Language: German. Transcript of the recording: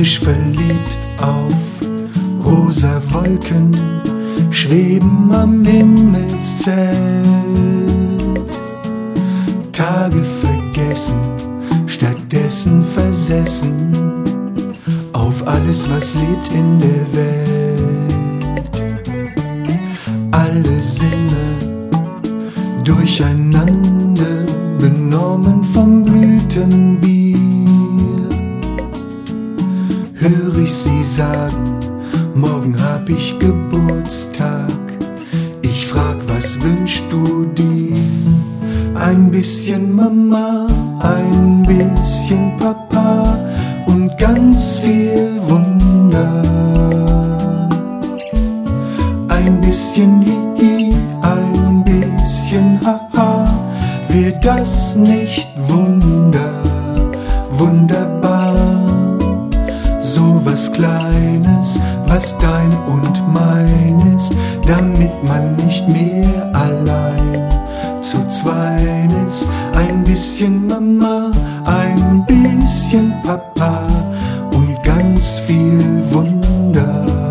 Frisch verliebt auf rosa Wolken schweben am Himmelszelt. Tage vergessen, stattdessen versessen auf alles, was lebt in der Welt. Alle Sinne durcheinander, benommen vom Blütenbier. Hör ich sie sagen, morgen hab ich Geburtstag. Ich frag, was wünschst du dir? Ein bisschen Mama, ein bisschen Papa und ganz viel Wunder. Ein bisschen Hihi, ein bisschen Haha, wär das nicht wunderbar? So was Kleines, was dein und mein ist, damit man nicht mehr allein zu zweit ist. Ein bisschen Mama, ein bisschen Papa und ganz viel Wunder.